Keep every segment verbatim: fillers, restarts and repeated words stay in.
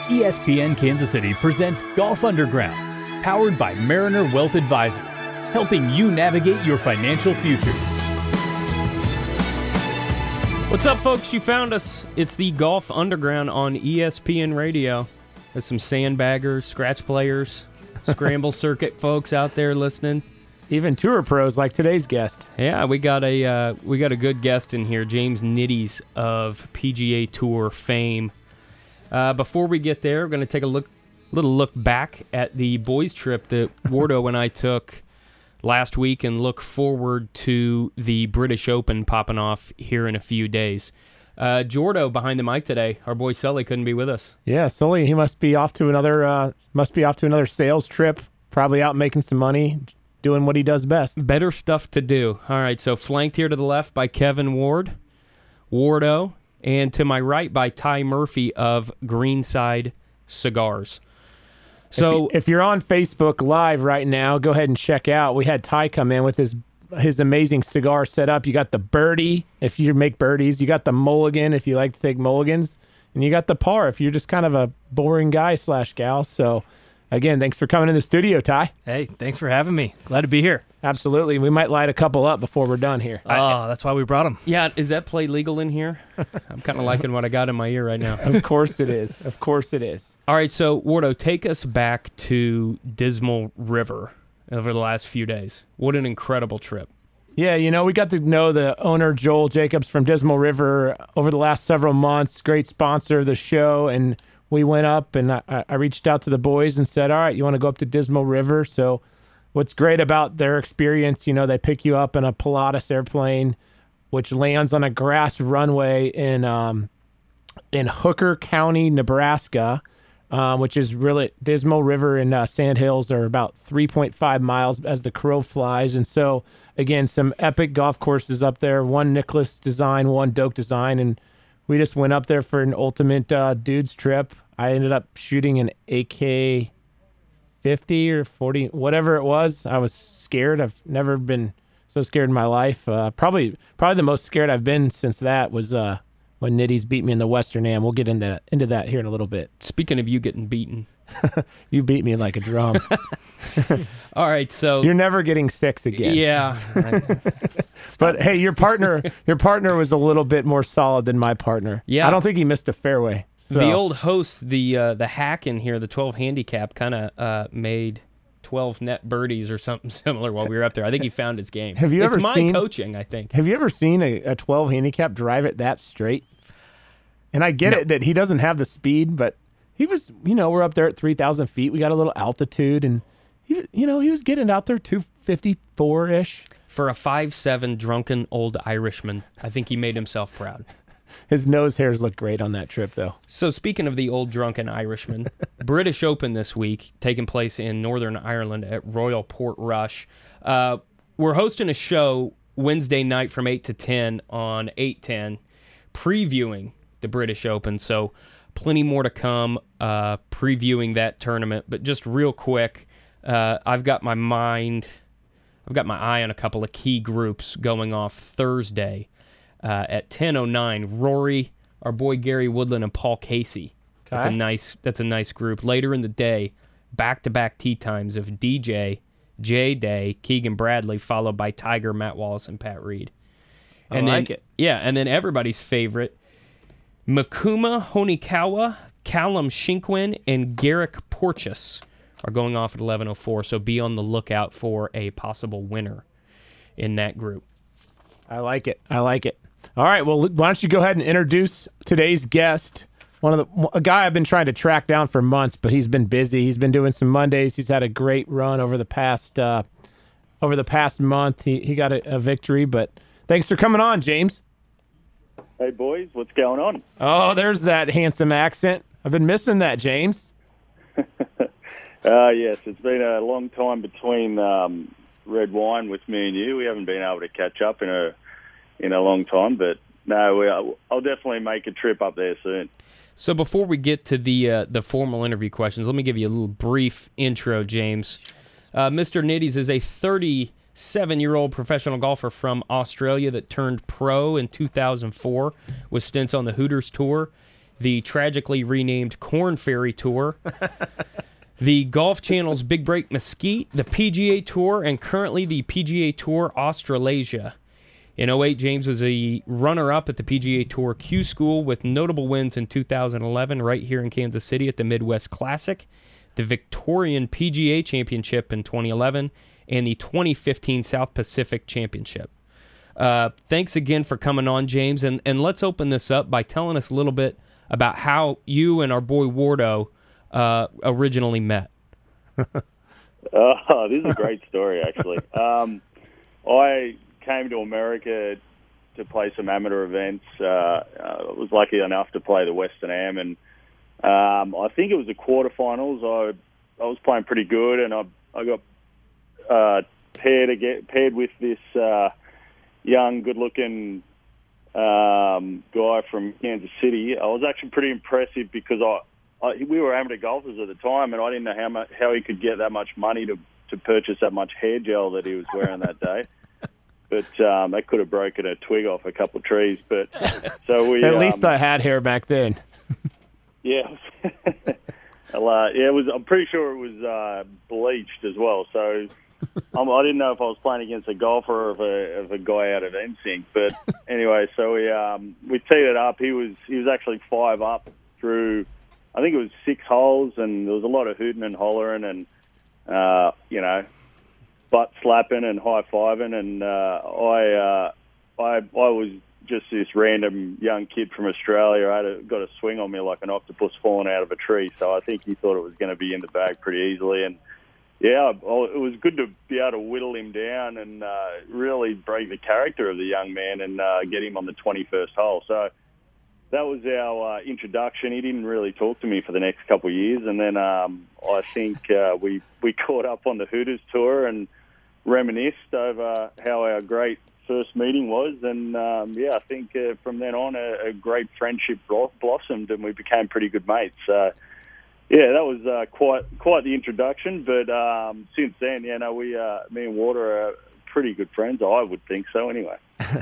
E S P N Kansas City presents Golf Underground, powered by Mariner Wealth Advisors, helping you navigate your financial future. What's up, folks? You found us. It's the Golf Underground on E S P N Radio. There's some sandbaggers, scratch players, scramble circuit folks out there listening. Even tour pros like today's guest. Yeah, we got a uh, we got a good guest in here, James Nitties of P G A Tour fame. Uh, before we get there, we're going to take a look, little look back at the boys' trip that Wardo and I took last week, and look forward to the British Open popping off here in a few days. Uh, Jordo behind the mic today. Our boy Sully couldn't be with us. Yeah, Sully, he must be off to another uh, must be off to another sales trip. Probably out making some money, doing what he does best. Better stuff to do. All right, so flanked here to the left by Kevin Ward, Wardo, and to my right by Ty Murphy of Greenside Cigars. So if, if you're on Facebook Live right now, go ahead and check out. We had Ty come in with his his amazing cigar setup. You got the birdie if you make birdies. You got the mulligan if you like to take mulligans. And you got the par if you're just kind of a boring guy slash gal. So, again, thanks for coming in the studio, Ty. Hey, thanks for having me. Glad to be here. Absolutely. We might light a couple up before we're done here. Oh, that's why we brought them. yeah, is that play legal in here? I'm kind of liking what I got in my ear right now. Of course it is. Of course it is. All right, so Wardo, take us back to Dismal River over the last few days. What an incredible trip. Yeah, you know, we got to know the owner, Joel Jacobs from Dismal River, over the last several months. Great sponsor of the show. And we went up and I, I reached out to the boys and said, all right, you want to go up to Dismal River? So what's great about their experience, you know, they pick you up in a Pilatus airplane, which lands on a grass runway in um, in Hooker County, Nebraska, um, which is really Dismal River and uh, Sand Hills are about three point five miles as the crow flies. And so, again, some epic golf courses up there, one Nicklaus design, one Doak design. And we just went up there for an ultimate uh, dudes trip. I ended up shooting an A K fifty or forty, whatever it was. I was scared. I've never been so scared in my life. Uh, probably probably the most scared I've been since that was uh, when Nitties beat me in the Western Am. We'll get into that, into that here in a little bit. Speaking of you getting beaten. You beat me like a drum. All right, so you're never getting six again. Yeah. But hey, your partner your partner was a little bit more solid than my partner. Yeah. I don't think he missed a fairway. So. The old host, the uh, the hack in here, the twelve handicap, kind of uh, made twelve net birdies or something similar while we were up there. I think he found his game. Have you it's ever my seen, coaching, I think. Have you ever seen a, a twelve handicap drive it that straight? And I get No. it that he doesn't have the speed, but he was, you know, we're up there at three thousand feet. We got a little altitude, and, he, you know, he was getting out there two fifty-four-ish. For a five seven drunken old Irishman, I think he made himself proud. His nose hairs look great on that trip, though. So speaking of the old drunken Irishman, British Open this week, taking place in Northern Ireland at Royal Portrush. Uh, we're hosting a show Wednesday night from eight to ten on eight ten, previewing the British Open. So plenty more to come, uh, previewing that tournament. But just real quick, uh, I've got my mind, I've got my eye on a couple of key groups going off Thursday. Uh, at ten oh nine, Rory, our boy Gary Woodland, and Paul Casey. That's Okay. a nice. That's a nice group. Later in the day, back-to-back tee times of D J, Jay Day, Keegan Bradley, followed by Tiger, Matt Wallace, and Pat Reed. And I then, like it. Yeah, and then everybody's favorite, Makuma Honikawa, Callum Shinkwin, and Garrick Porteous are going off at eleven oh four. So be on the lookout for a possible winner in that group. I like it. I like it. All right, well, why don't you go ahead and introduce today's guest, one of the a guy I've been trying to track down for months, but he's been busy. He's been doing some Mondays. He's had a great run over the past uh, over the past month. He he got a, a victory, but thanks for coming on, James. Hey, boys, what's going on? Oh, there's that handsome accent. I've been missing that, James. Uh, yes, it's been a long time between um, red wine with me and you. We haven't been able to catch up in a in a long time, but no, we, I'll definitely make a trip up there soon. So before we get to the uh, the formal interview questions, let me give you a little brief intro, James. Uh, Mister Nitties is a thirty-seven-year-old professional golfer from Australia that turned pro in two thousand four with stints on the Hooters Tour the tragically renamed Corn Ferry Tour, the Golf Channel's Big Break Mesquite, the P G A Tour, and currently the P G A Tour Australasia. In oh eight, James was a runner-up at the P G A Tour Q School with notable wins in two thousand eleven right here in Kansas City at the Midwest Classic, the Victorian P G A Championship in twenty eleven, and the twenty fifteen South Pacific Championship. Uh, thanks again for coming on, James, and, and let's open this up by telling us a little bit about how you and our boy Wardo uh, originally met. Oh, this is a great story, actually. Um, I came to America to play some amateur events. Uh, I was lucky enough to play the Western Am, and um, I think it was the quarterfinals. I I was playing pretty good, and I I got uh, paired again, paired with this uh, young, good-looking um, guy from Kansas City. I was actually pretty impressive because I. I, we were amateur golfers at the time, and I didn't know how much, how he could get that much money to, to purchase that much hair gel that he was wearing that day. But um, that could have broken a twig off a couple of trees. But so we at least um, I had hair back then. Yeah, well, uh, yeah. It was. I'm pretty sure it was uh, bleached as well. So um, I didn't know if I was playing against a golfer or if a, if a guy out of N Sync. But anyway, so we um, we teed it up. He was he was actually five up through. I think it was six holes, and there was a lot of hooting and hollering and, uh, you know, butt slapping and high-fiving. And uh, I, uh, I I was just this random young kid from Australia. I had a, got a swing on me like an octopus falling out of a tree. So I think he thought it was going to be in the bag pretty easily. And, yeah, it was good to be able to whittle him down and uh, really break the character of the young man and uh, get him on the twenty-first hole. So that was our uh, introduction. He didn't really talk to me for the next couple of years, and then um, I think uh, we we caught up on the Hooters tour and reminisced over how our great first meeting was. And um, yeah, I think uh, from then on, a, a great friendship blossomed, and we became pretty good mates. So yeah, that was uh, quite quite the introduction. But um, since then, you know, we uh, me and Water are pretty good friends. I would think so, anyway.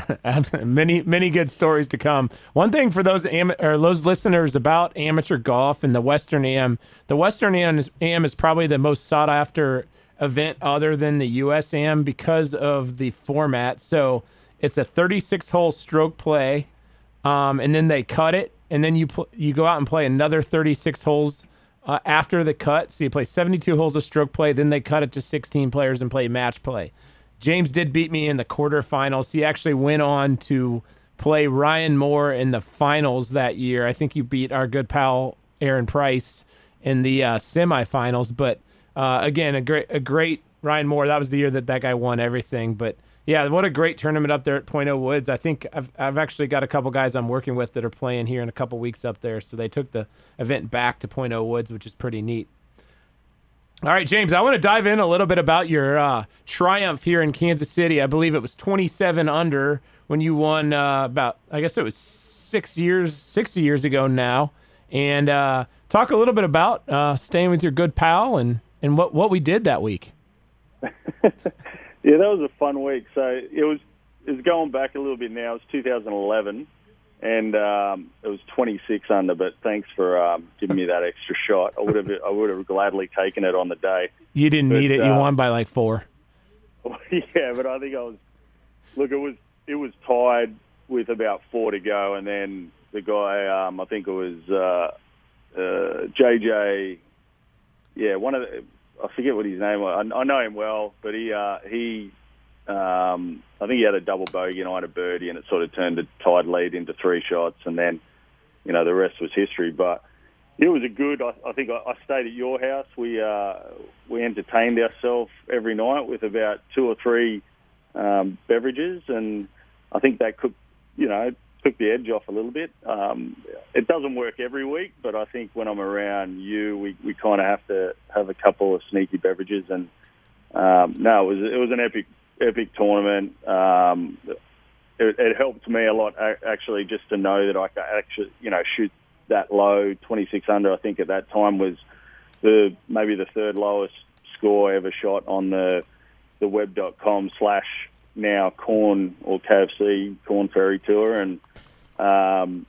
many many good stories to come. One thing for those am- or those listeners about amateur golf and the Western Am, the Western Am is, Am is probably the most sought after event other than the U S Am because of the format. So it's a thirty-six hole stroke play, um, and then they cut it, and then you pl- you go out and play another thirty-six holes uh, after the cut. So you play seventy-two holes of stroke play, then they cut it to sixteen players and play match play. James did beat me in the quarterfinals. He actually went on to play Ryan Moore in the finals that year. I think you beat our good pal Aaron Price in the uh, semifinals. But uh, again, a great, a great Ryan Moore. That was the year that that guy won everything. But yeah, what a great tournament up there at Point Oh Woods. I think I've I've actually got a couple guys I'm working with that are playing here in a couple weeks up there. So they took the event back to Point Oh Woods, which is pretty neat. All right, James, I want to dive in a little bit about your uh, triumph here in Kansas City. I believe it was twenty-seven under when you won uh, about, I guess it was six years, sixty years ago now. And uh, talk a little bit about uh, staying with your good pal and, and what, what we did that week. Yeah, that was a fun week. So it was, it was going back a little bit now. It was two thousand eleven. And um, it was twenty-six under, but thanks for um, giving me that extra shot. I would have, I would have gladly taken it on the day. You didn't but, need it. You uh, won by like four. Yeah, but I think I was. Look, it was it was tied with about four to go, and then the guy, um, I think it was uh, uh, J J. Yeah, one of the, I forget what his name was. I, I know him well, but he uh, he. Um, I think he had a double bogey and I had a birdie, and it sort of turned a tied lead into three shots, and then, you know, the rest was history. But it was a good. I, I think I, I stayed at your house. We uh, we entertained ourselves every night with about two or three um, beverages, and I think that could, you know, took the edge off a little bit. Um, it doesn't work every week, but I think when I'm around you, we, we kind of have to have a couple of sneaky beverages, and um, no, it was it was an epic. Epic tournament. Um, it, it helped me a lot, actually, just to know that I could actually, you know, shoot that low. twenty-six under, I think at that time was the maybe the third lowest score I ever shot on the the web dot com slash now Corn or K F C Corn Ferry Tour, and um,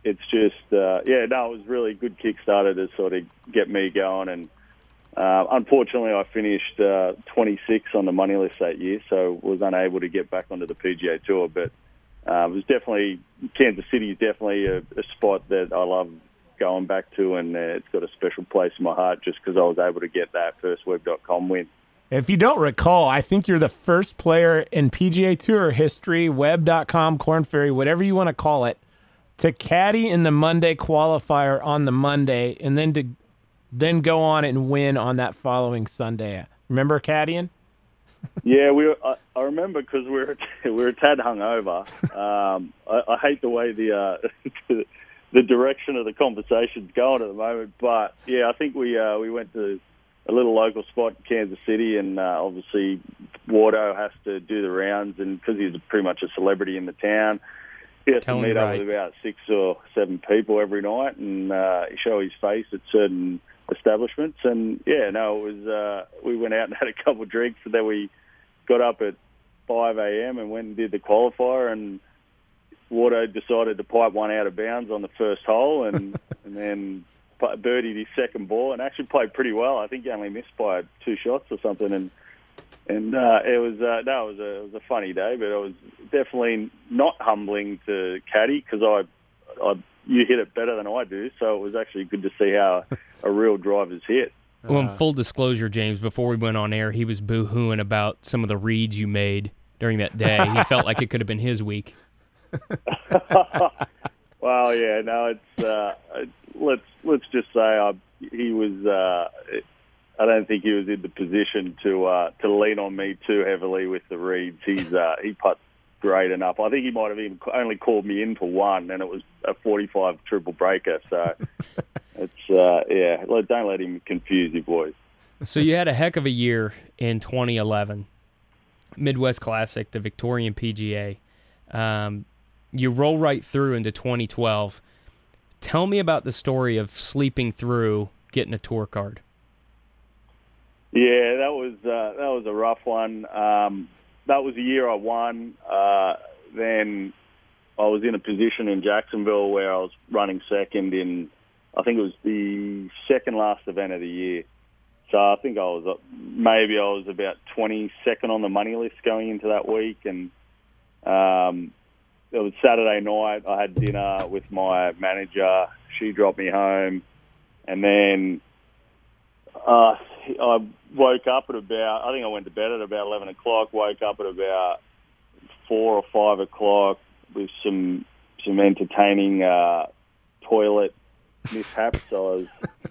it's just, uh, yeah, no, it was really a good Kickstarter to sort of get me going. And uh, unfortunately, I finished uh, twenty-sixth on the money list that year, so was unable to get back onto the P G A Tour. But uh, it was definitely, Kansas City is definitely a, a spot that I love going back to, and uh, it's got a special place in my heart just because I was able to get that first web dot com win. If you don't recall, I think you're the first player in P G A Tour history, web dot com, Korn Ferry, whatever you want to call it, to caddy in the Monday qualifier on the Monday, and then to then go on and win on that following Sunday. Remember caddying? Yeah, we. Were, I, I remember because we were we were a tad hungover. Um, I, I hate the way the, uh, the direction of the conversation's going at the moment, but yeah, I think we uh, we went to a little local spot in Kansas City, and uh, obviously Wardo has to do the rounds, and because he's pretty much a celebrity in the town, he has Tell to meet him up right. with about six or seven people every night and uh, show his face at certain establishments. And yeah, no, it was. Uh, we went out and had a couple of drinks, and then we got up at five a.m. and went and did the qualifier, and Wardo decided to pipe one out of bounds on the first hole, and and then birdied his second ball and actually played pretty well. I think he only missed by two shots or something, and and uh, it was uh, no, it was a it was a funny day, but it was definitely not humbling to caddy because I, I you hit it better than I do, so it was actually good to see how a real driver's hit. Well, in full disclosure, James, before we went on air, he was boo-hooing about some of the reads you made during that day. He felt like it could have been his week. Well, yeah, no, it's uh, let's let's just say I, he was. Uh, I don't think he was in the position to uh, to lean on me too heavily with the reads. He's uh, he putts great enough. I think he might have even only called me in for one, and it was a forty-five triple breaker. So it's uh, yeah, don't let him confuse you, boys. So you had a heck of a year in twenty eleven, Midwest Classic, the Victorian P G A. Um, you roll right through into twenty twelve. Tell me about the story of sleeping through getting a tour card. Yeah, that was uh, that was a rough one. Um, that was the year I won. Uh, then I was in a position in Jacksonville where I was running second in, I think it was the second last event of the year. So I think I was maybe I was about twenty-second on the money list going into that week, and um, it was Saturday night. I had dinner with my manager. She dropped me home, and then uh, I woke up at about, I think I went to bed at about eleven o'clock, woke up at about four or five o'clock with some some entertaining uh, toilet mishaps. I was,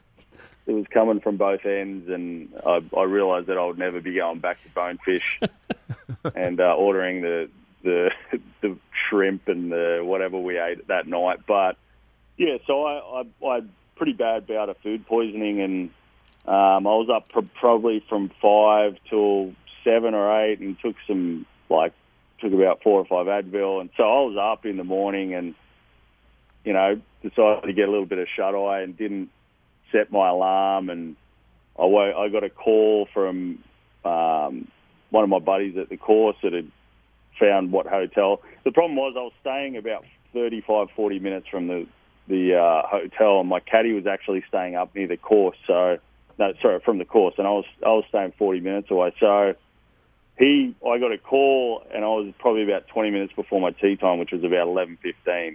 it was coming from both ends, and I, I realised that I would never be going back to Bonefish and uh, ordering the, the the shrimp and the whatever we ate that night. But yeah, so I, I, I had pretty bad bout of food poisoning, and um, I was up pr- probably from five till seven or eight, and took some like took about four or five Advil, and so I was up in the morning, and you know decided to get a little bit of shut eye, and didn't set my alarm, and I woke, I got a call from um, one of my buddies at the course that had found what hotel. The problem was I was staying about thirty-five, forty minutes from the the uh, hotel, and my caddy was actually staying up near the course. So, no, sorry, from the course, and I was I was staying forty minutes away. So he, I got a call, and I was probably about twenty minutes before my tee time, which was about eleven fifteen.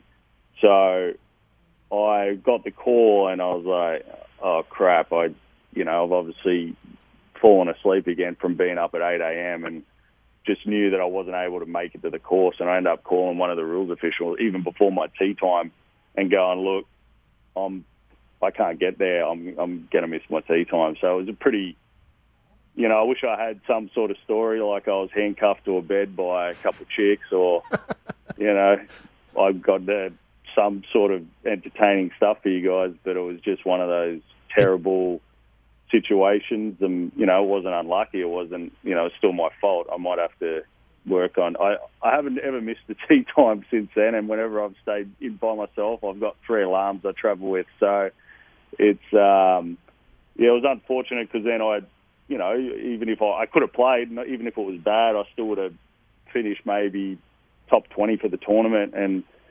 So I got the call, and I was like, oh crap! I, you know, I've obviously fallen asleep again from being up at eight a.m. and just knew that I wasn't able to make it to the course, and I ended up calling one of the rules officials even before my tee time and going, look, I'm, I can't get there. I'm, I'm going to miss my tee time. So it was a pretty, you know, I wish I had some sort of story like I was handcuffed to a bed by a couple of chicks, or, you know, I got the, some sort of entertaining stuff for you guys, but it was just one of those terrible situations, and you know, it wasn't unlucky. It wasn't, you know, it's still my fault. I might have to work on. I I haven't ever missed a tee time since then, and whenever I've stayed in by myself, I've got three alarms I travel with. So it's um, yeah, it was unfortunate because then I, you know, even if I, I could have played, even if it was bad, I still would have finished maybe top twenty for the tournament. And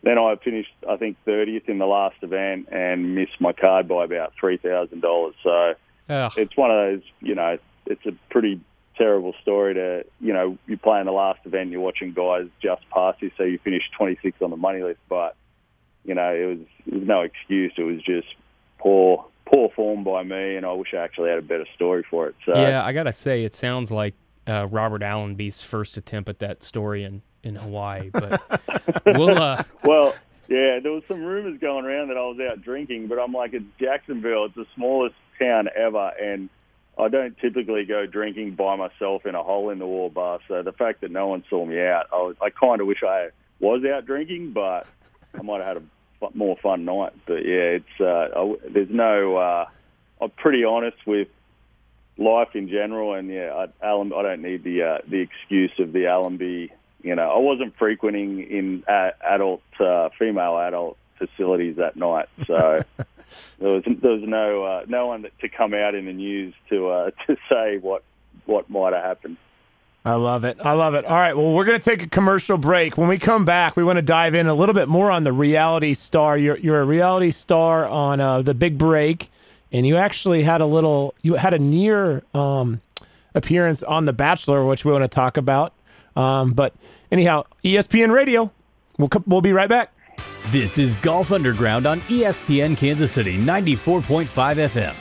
then I finished, I think, thirtieth in the last event and missed my card by about three thousand dollars. So Ugh. it's one of those, you know, it's a pretty terrible story to, you know, you play in the last event, you're watching guys just pass you, so you finish twenty-sixth on the money list. But, you know, it was, it was no excuse. It was just poor poor form by me, and I wish I actually had a better story for it. So Yeah, I got to say, it sounds like uh, Robert Allenby's first attempt at that story in, in Hawaii. But we'll... Uh, Well, yeah, there was some rumors going around that I was out drinking, but I'm like, it's Jacksonville. It's the smallest town ever, and I don't typically go drinking by myself in a hole-in-the-wall bar. So the fact that no one saw me out, I, was, I kind of wish I was out drinking, but I might have had a f- more fun night. But, yeah, it's uh, I, there's no uh, – I'm pretty honest with life in general, and, yeah, I, Allen, I don't need the uh, the excuse of the Allenby. You know, I wasn't frequenting in uh, adult, uh, female adult facilities that night, so there was there was no uh, no one to come out in the news to uh, to say what what might have happened. I love it. I love it. All right, well, we're going to take a commercial break. When we come back, we want to dive in a little bit more on the reality star. You're you're a reality star on uh, The Big Break, and you actually had a little you had a near um, appearance on The Bachelor, which we want to talk about. Um, but anyhow, E S P N Radio. We'll we'll be right back. This is Golf Underground on E S P N Kansas City ninety-four point five F M.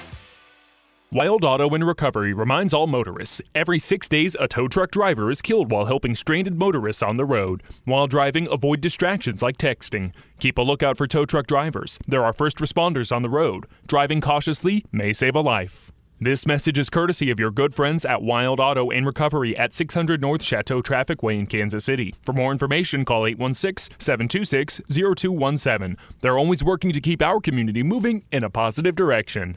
Wild Auto and Recovery reminds all motorists, every six days a tow truck driver is killed while helping stranded motorists on the road. While driving, avoid distractions like texting. Keep a lookout for tow truck drivers. There are first responders on the road. Driving cautiously may save a life. This message is courtesy of your good friends at Wild Auto and Recovery at six hundred North Chateau Traffic Way in Kansas City. For more information, call eight one six, seven two six, zero two one seven. They're always working to keep our community moving in a positive direction.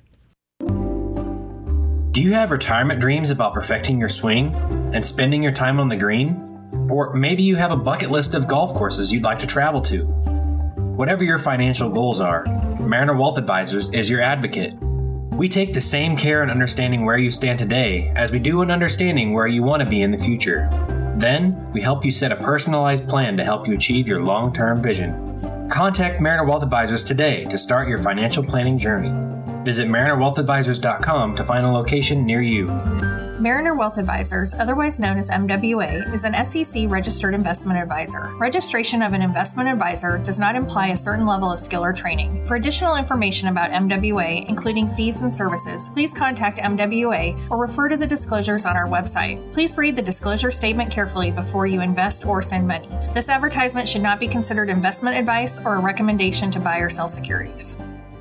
Do you have retirement dreams about perfecting your swing and spending your time on the green? Or maybe you have a bucket list of golf courses you'd like to travel to. Whatever your financial goals are, Mariner Wealth Advisors is your advocate. We take the same care in understanding where you stand today as we do in understanding where you want to be in the future. Then, we help you set a personalized plan to help you achieve your long-term vision. Contact Mariner Wealth Advisors today to start your financial planning journey. Visit mariner wealth advisors dot com to find a location near you. Mariner Wealth Advisors, otherwise known as M W A, is an S E C-registered investment advisor. Registration of an investment advisor does not imply a certain level of skill or training. For additional information about M W A, including fees and services, please contact M W A or refer to the disclosures on our website. Please read the disclosure statement carefully before you invest or send money. This advertisement should not be considered investment advice or a recommendation to buy or sell securities.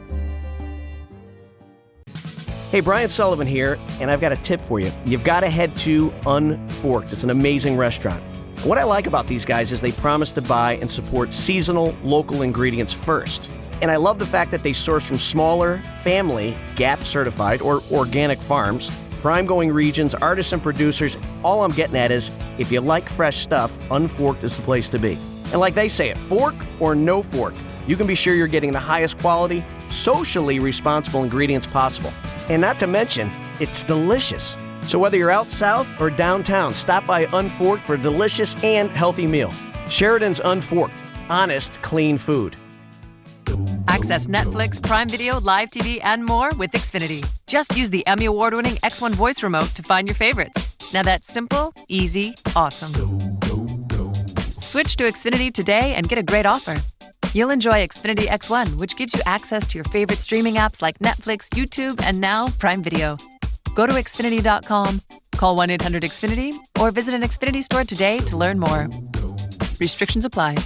Hey, Brian Sullivan here, and I've got a tip for you. You've got to head to Unforked. It's an amazing restaurant. What I like about these guys is they promise to buy and support seasonal, local ingredients first. And I love the fact that they source from smaller, family, G A P certified, or organic farms, prime-going regions, artists and producers. All I'm getting at is, if you like fresh stuff, Unforked is the place to be. And like they say it, fork or no fork, you can be sure you're getting the highest quality, socially responsible ingredients possible. And not to mention, it's delicious. So whether you're out south or downtown, stop by Unforked for a delicious and healthy meal. Sheridan's Unforked. Honest, clean food. Access Netflix, Prime Video, Live T V, and more with Xfinity. Just use the Emmy Award-winning X one voice remote to find your favorites. Now that's simple, easy, awesome. Switch to Xfinity today and get a great offer. You'll enjoy Xfinity X one, which gives you access to your favorite streaming apps like Netflix, YouTube, and now Prime Video. Go to Xfinity dot com, call one eight hundred X Finity, or visit an Xfinity store today to learn more. Restrictions apply.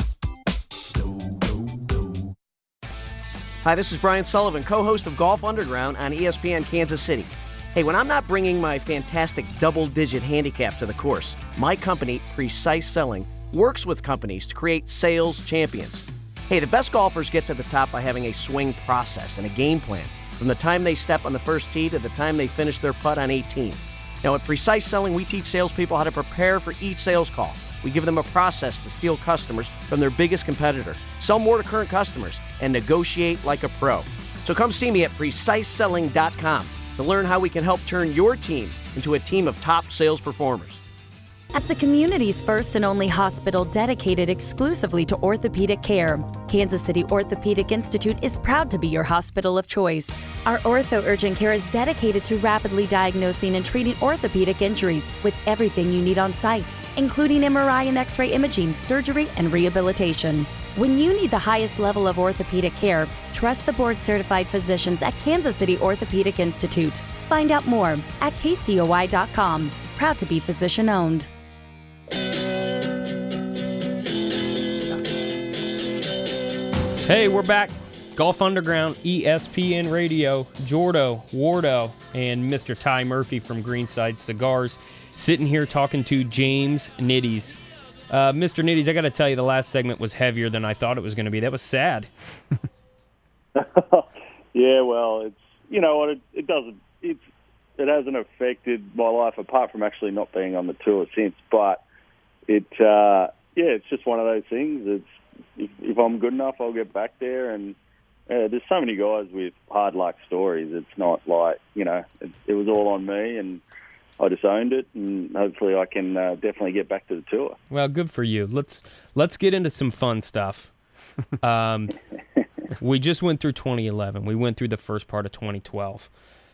Hi, this is Brian Sullivan, co-host of Golf Underground on E S P N Kansas City. Hey, when I'm not bringing my fantastic double-digit handicap to the course, my company, Precise Selling, works with companies to create sales champions. Hey, the best golfers get to the top by having a swing process and a game plan from the time they step on the first tee to the time they finish their putt on eighteen. Now, at Precise Selling, we teach salespeople how to prepare for each sales call. We give them a process to steal customers from their biggest competitor, sell more to current customers, and negotiate like a pro. So come see me at precise selling dot com to learn how we can help turn your team into a team of top sales performers. As the community's first and only hospital dedicated exclusively to orthopedic care, Kansas City Orthopedic Institute is proud to be your hospital of choice. Our Ortho Urgent Care is dedicated to rapidly diagnosing and treating orthopedic injuries with everything you need on site, including M R I and X-ray imaging, surgery, and rehabilitation. When you need the highest level of orthopedic care, trust the board-certified physicians at Kansas City Orthopedic Institute. Find out more at K C O I dot com. Proud to be physician-owned. Hey, we're back. Golf Underground, E S P N Radio, Jordo, Wardo, and Mister Ty Murphy from Greenside Cigars sitting here talking to James Nitties. Uh, Mister Nitties, I got to tell you, the last segment was heavier than I thought it was going to be. That was sad. Yeah, well, it's you know what it, it doesn't it's it hasn't affected my life apart from actually not being on the tour since. But it uh, yeah, it's just one of those things. It's if, if I'm good enough, I'll get back there. And uh, there's so many guys with hard luck stories. It's not like you know it, it was all on me, and I just owned it, and hopefully I can uh, definitely get back to the tour. Well, good for you. Let's let's get into some fun stuff. Um, we just went through twenty eleven. We went through the first part of twenty twelve.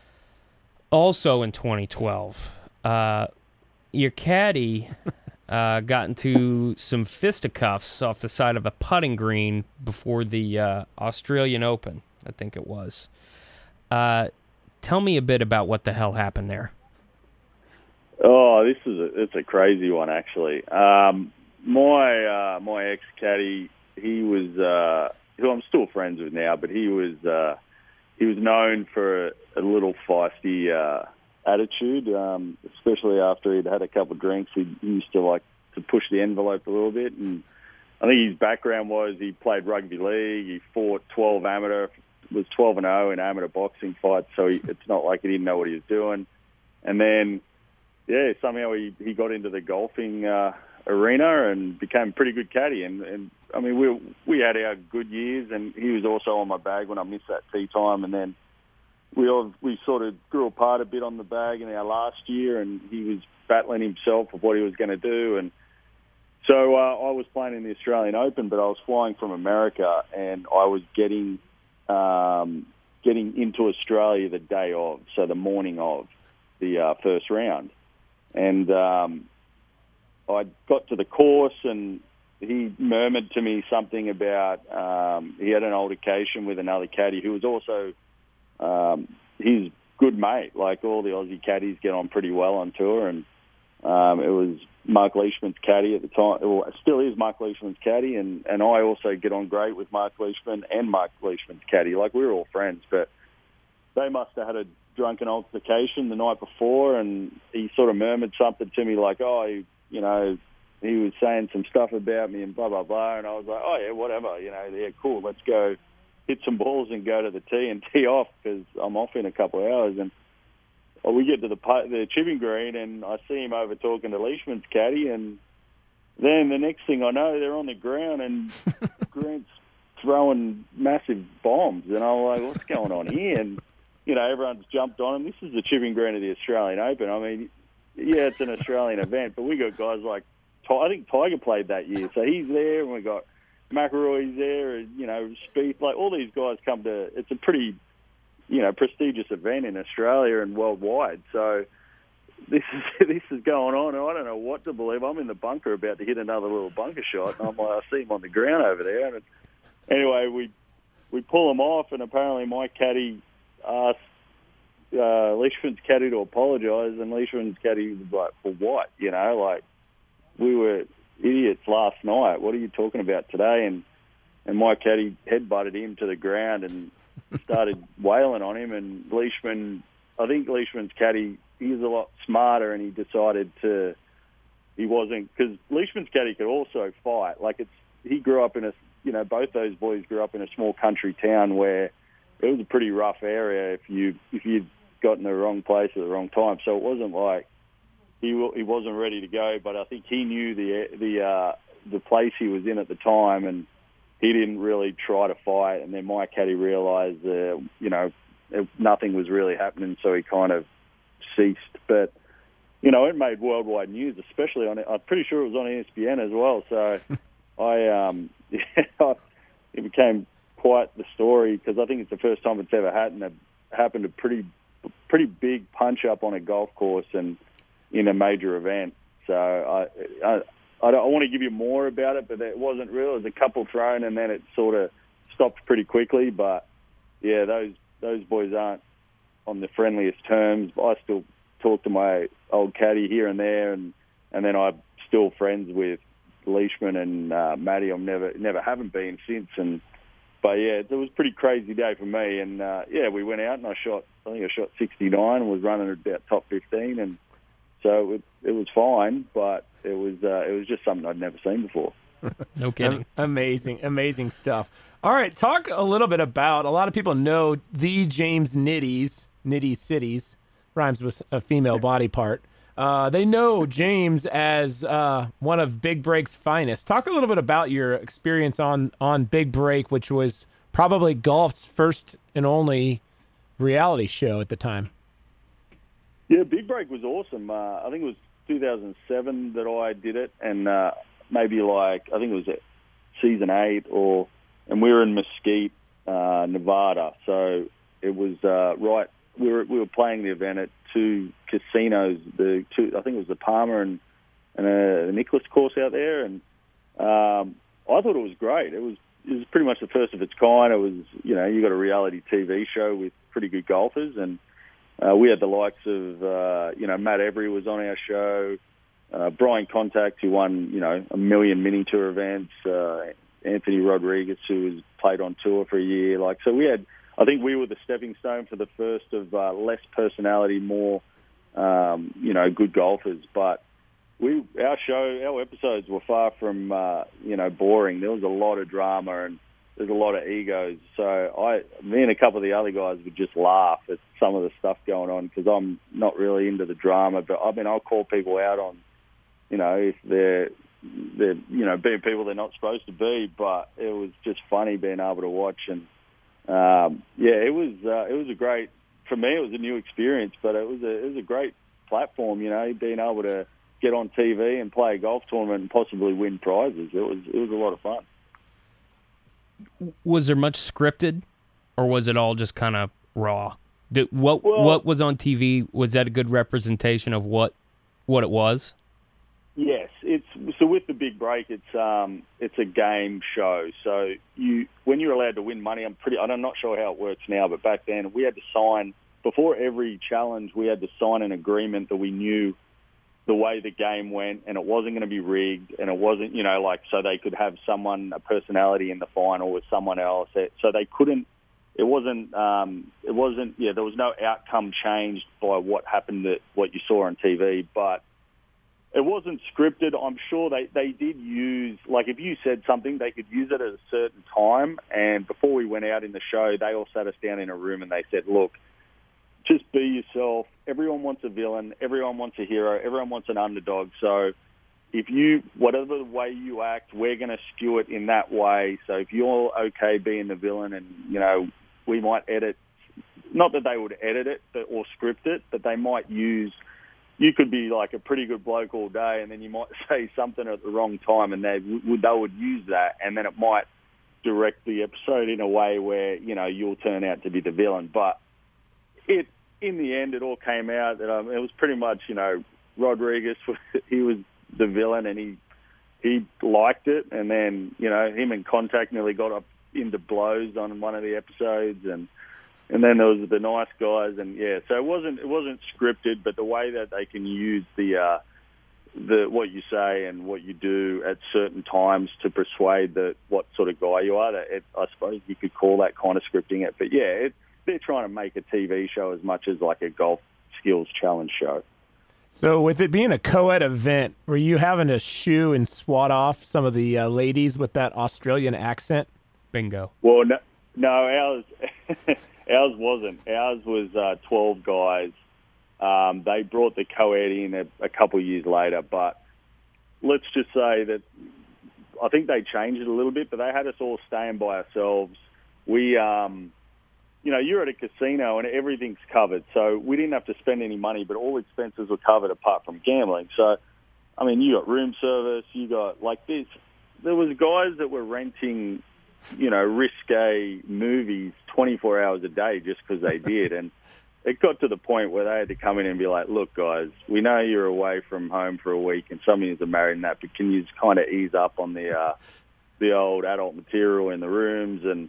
Also in twenty twelve, uh, your caddy uh, got into some fisticuffs off the side of a putting green before the uh, Australian Open, I think it was. Uh, tell me a bit about what the hell happened there. Oh, this is a, it's a crazy one, actually. Um, my uh, my ex caddy, he was uh, who I'm still friends with now, but he was uh, he was known for a, a little feisty uh, attitude, um, especially after he'd had a couple of drinks. He used to like to push the envelope a little bit, and I think his background was he played rugby league. He fought twelve amateur, was twelve and oh in amateur boxing fights, so he, it's not like he didn't know what he was doing. And then yeah, somehow he, he got into the golfing uh, arena and became a pretty good caddy. And, and I mean, we we had our good years, and he was also on my bag when I missed that tee time. And then we all, we sort of grew apart a bit on the bag in our last year, and he was battling himself with what he was going to do. And so uh, I was playing in the Australian Open, but I was flying from America, and I was getting um, getting into Australia the day of, so the morning of the uh, first round. And um, I got to the course, and he murmured to me something about um, he had an altercation with another caddy who was also um, his good mate. Like all the Aussie caddies get on pretty well on tour, and um, it was Mark Leishman's caddy at the time. Well, it still is Mark Leishman's caddy, and, and I also get on great with Mark Leishman and Mark Leishman's caddy. Like we were all friends, but they must have had a drunken altercation the night before, and he sort of murmured something to me like, oh, he, you know, he was saying some stuff about me and blah, blah, blah. And I was like, oh, yeah, whatever, you know, yeah, cool, let's go hit some balls and go to the tee and tee off because I'm off in a couple of hours. And well, we get to the the chipping green, and I see him over talking to Leishman's caddy, and then the next thing I know, they're on the ground, and Grant's throwing massive bombs. And I'm like, what's going on here? And you know, everyone's jumped on him. This is the chipping green of the Australian Open. I mean, yeah, it's an Australian event, but we got guys like, I think Tiger played that year, so he's there, and we got McIlroy's there, and, you know, Spieth, like all these guys come to, it's a pretty, you know, prestigious event in Australia and worldwide. So this is this is going on, and I don't know what to believe. I'm in the bunker about to hit another little bunker shot, and I'm like, I see him on the ground over there. And anyway, we we pull him off, and apparently my caddy asked uh, Leishman's caddy to apologise, and Leishman's caddy was like, for what? You know, like, we were idiots last night. What are you talking about today? And and my caddy headbutted him to the ground and started wailing on him. And Leishman, I think Leishman's caddy, he was a lot smarter, and he decided to, he wasn't, because Leishman's caddy could also fight. Like, it's, he grew up in a, you know, both those boys grew up in a small country town where it was a pretty rough area if you if you'd got in the wrong place at the wrong time. So it wasn't like he he wasn't ready to go, but I think he knew the the uh, the place he was in at the time, and he didn't really try to fight. And then my caddy realised, uh, you know, it, nothing was really happening, so he kind of ceased. But you know, it made worldwide news, especially on it. I'm pretty sure it was on E S P N as well. So I, um, yeah, it became quite the story because I think it's the first time it's ever happened. It happened a pretty, pretty big punch up on a golf course and in a major event. So I, I, I, don't, I want to give you more about it, but it wasn't real. It was a couple thrown, and then it sort of stopped pretty quickly. But yeah, those those boys aren't on the friendliest terms. I still talk to my old caddy here and there, and, and then I'm still friends with Leishman and uh, Matty. I'm never never haven't been since. And but yeah, it was a pretty crazy day for me. And uh, yeah, we went out and I shot. I think I shot sixty-nine and was running about top fifteen, and so it, it was fine. But it was uh, it was just something I'd never seen before. No kidding. Amazing, amazing stuff. All right, talk a little bit about, a lot of people know the James Nitties, Nitty Cities, rhymes with a female body part. Uh, they know James as uh, one of Big Break's finest. Talk a little bit about your experience on, on Big Break, which was probably golf's first and only reality show at the time. Yeah, Big Break was awesome. Uh, I think it was two thousand seven that I did it, and uh, maybe like, I think it was at season eight, or and we were in Mesquite, uh, Nevada. So it was uh, right. We were we were playing the event at two casinos. The two, I think it was the Palmer and and a Nicholas course out there, and um, I thought it was great. It was it was pretty much the first of its kind. It was, you know, you got a reality T V show with pretty good golfers, and uh, we had the likes of uh, you know, Matt Every was on our show, uh, Brian Contact, who won, you know, a million mini tour events, uh, Anthony Rodriguez, who was played on tour for a year. Like, so we had, I think we were the stepping stone for the first of uh, less personality, more, um, you know, good golfers. But we, our show, our episodes were far from, uh, you know, boring. There was a lot of drama and there's a lot of egos. So I, me and a couple of the other guys would just laugh at some of the stuff going on because I'm not really into the drama. But I mean, I'll call people out on, you know, if they're, they're, you know, being people they're not supposed to be. But it was just funny being able to watch. And um, yeah, it was uh, it was a great, for me it was a new experience, but it was a it was a great platform, you know, being able to get on T V and play a golf tournament and possibly win prizes. It was it was a lot of fun. Was there much scripted, or was it all just kind of raw? Did, what Well- what was on T V, was that a good representation of what what it was? Yes, it's so with the Big Break, it's um, it's a game show. So you, when you're allowed to win money, I'm pretty, I'm not sure how it works now, but back then we had to sign before every challenge. We had to sign an agreement that we knew the way the game went, and it wasn't going to be rigged, and it wasn't, you know, like, so they could have someone, a personality in the final with someone else, so they couldn't. It wasn't. Um, it wasn't. Yeah, there was no outcome changed by what happened, that what you saw on T V, but it wasn't scripted. I'm sure they, they did use, like, if you said something, they could use it at a certain time. And before we went out in the show, they all sat us down in a room and they said, look, just be yourself. Everyone wants a villain. Everyone wants a hero. Everyone wants an underdog. So if you, whatever way you act, we're going to skew it in that way. So if you're okay being the villain, and, you know, we might edit, not that they would edit it but, or script it, but they might use, you could be like a pretty good bloke all day, and then you might say something at the wrong time, and they would they would use that, and then it might direct the episode in a way where, you know, you'll turn out to be the villain. But it, in the end, it all came out that um, it was pretty much, you know, Rodriguez, he was the villain, and he he liked it, and then, you know, him and Contact nearly got up into blows on one of the episodes, and. And then there was the nice guys, and yeah, so it wasn't it wasn't scripted, but the way that they can use the uh, the what you say and what you do at certain times to persuade that what sort of guy you are, that it, I suppose you could call that kind of scripting it. But yeah, it, they're trying to make a T V show as much as like a golf skills challenge show. So with it being a co-ed event, were you having to shoo and swat off some of the uh, ladies with that Australian accent? Bingo. Well, no, no ours. Ours wasn't. Ours was uh, twelve guys. Um, they brought the co-ed in a, a couple of years later, but let's just say that I think they changed it a little bit, but they had us all staying by ourselves. We, um, you know, you're at a casino and everything's covered. So we didn't have to spend any money, but all expenses were covered apart from gambling. So, I mean, you got room service, you got like this. There was guys that were renting, you know, risque movies twenty-four hours a day just because they did. And it got to the point where they had to come in and be like, look, guys, we know you're away from home for a week and some of you are married and that, but can you just kind of ease up on the uh, the old adult material in the rooms? And,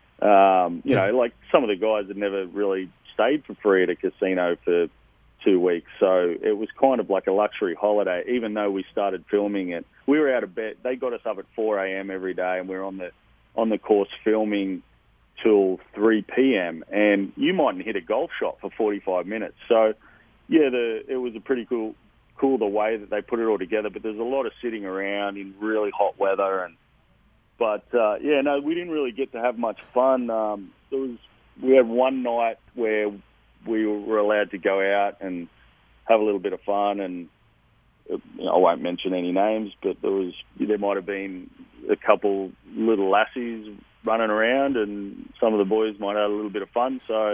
um, you know, like some of the guys had never really stayed for free at a casino for two weeks. So it was kind of like a luxury holiday, even though we started filming it. We were out of bed. They got us up at four a.m. every day, and we were on the on the course filming till three p.m. and you mightn't hit a golf shot for forty-five minutes. So, yeah, the it was a pretty cool, cool the way that they put it all together. But there's a lot of sitting around in really hot weather, and but uh, yeah, no, we didn't really get to have much fun. Um, there was we had one night where we were allowed to go out and have a little bit of fun, and you know, I won't mention any names, but there was there might have been a couple little lassies running around, and some of the boys might have a little bit of fun. So,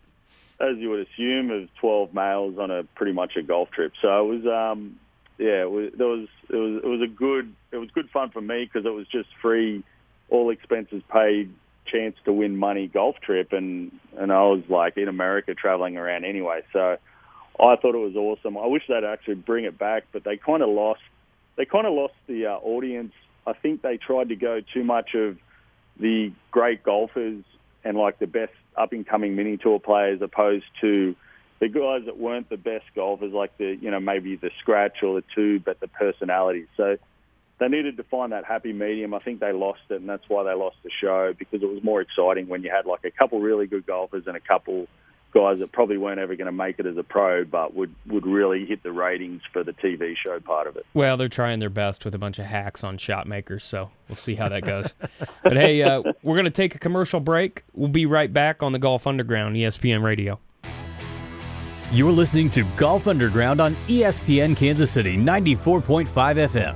as you would assume, of twelve males on a pretty much a golf trip. So it was, um, yeah, it was, there was it was it was a good it was good fun for me because it was just free, all expenses paid, chance to win money golf trip, and and I was like in America traveling around anyway. So I thought it was awesome. I wish they'd actually bring it back, but they kind of lost they kind of lost the uh, audience. I think they tried to go too much of the great golfers and like the best up-and-coming mini tour players opposed to the guys that weren't the best golfers, like the, you know, maybe the scratch or the two, but the personality. So they needed to find that happy medium. I think they lost it, and that's why they lost the show, because it was more exciting when you had like a couple really good golfers and a couple guys that probably weren't ever going to make it as a pro, but would, would really hit the ratings for the T V show part of it. Well, they're trying their best with a bunch of hacks on shot makers, so we'll see how that goes. But hey, uh, we're going to take a commercial break. We'll be right back on the Golf Underground, E S P N Radio. You're listening to Golf Underground on E S P N Kansas City, ninety-four point five F M.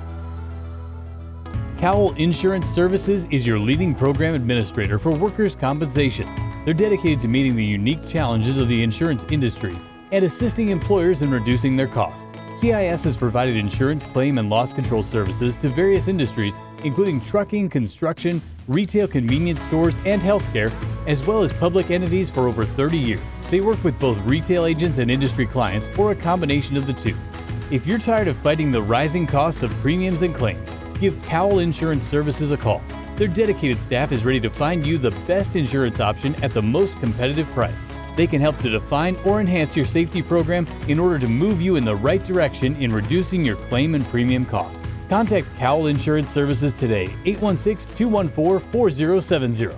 Cowell Insurance Services is your leading program administrator for workers' compensation. They're dedicated to meeting the unique challenges of the insurance industry and assisting employers in reducing their costs. C I S has provided insurance claim and loss control services to various industries, including trucking, construction, retail convenience stores, and healthcare, as well as public entities for over thirty years. They work with both retail agents and industry clients, or a combination of the two. If you're tired of fighting the rising costs of premiums and claims, give Cowell Insurance Services a call. Their dedicated staff is ready to find you the best insurance option at the most competitive price. They can help to define or enhance your safety program in order to move you in the right direction in reducing your claim and premium costs. Contact Cowell Insurance Services today, eight one six, two one four, four zero seven zero.